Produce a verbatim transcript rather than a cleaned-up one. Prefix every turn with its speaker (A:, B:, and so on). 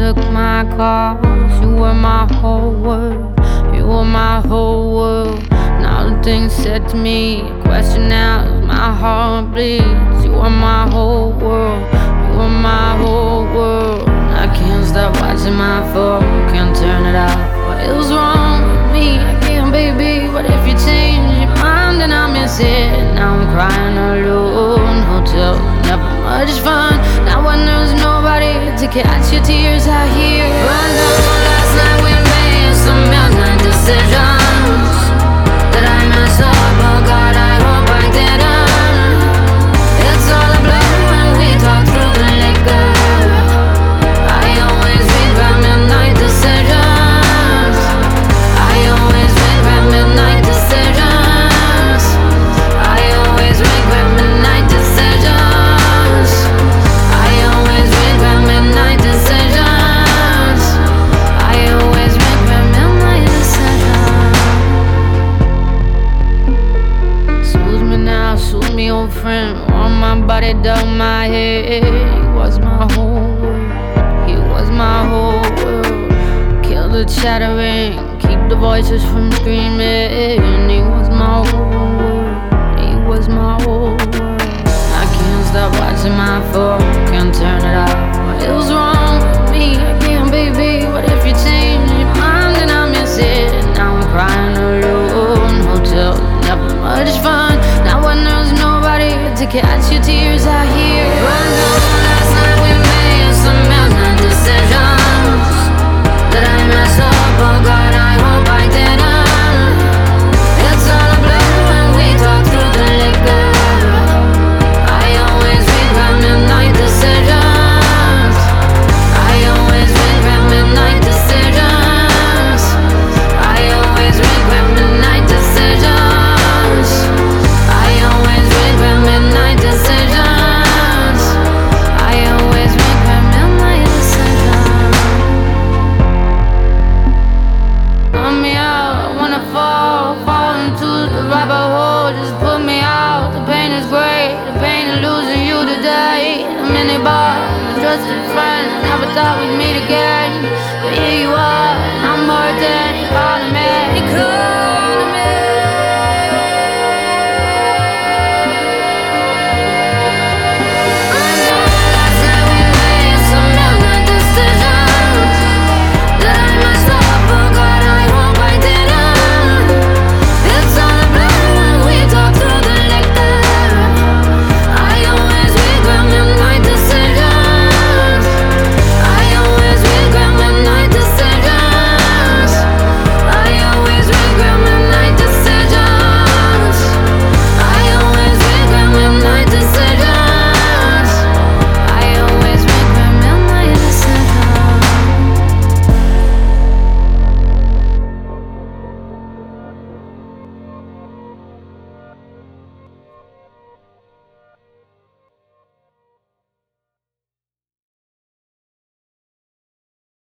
A: took my calls. You were my whole world, you were my whole world. Now the things said to me, a question now as my heart bleeds. You are my whole world, you are my whole world. I can't stop watching my phone, can't turn it off. What is wrong with me? I can't, baby. What if you change your mind and I miss it? Now I'm crying alone. Hotel, never much fun. Now when there's nobody to catch your tears, I hear run down. Last night we made some midnight decisions that I messed up. Oh God, I hope I didn't. It's all a blur when we talk through the liquor. I always regret midnight decisions. I always regret midnight decisions. I always regret midnight decisions. I always regret midnight decisions. I always regret midnight decisions. Soothe me now, soothe me, old friend. Warm my body, dug my head. He was my whole world, he was my whole world. Kill the chattering, keep the voices from screaming. He was my whole world, he was my whole world. I can't stop watching my phone, can't turn it off. What is wrong?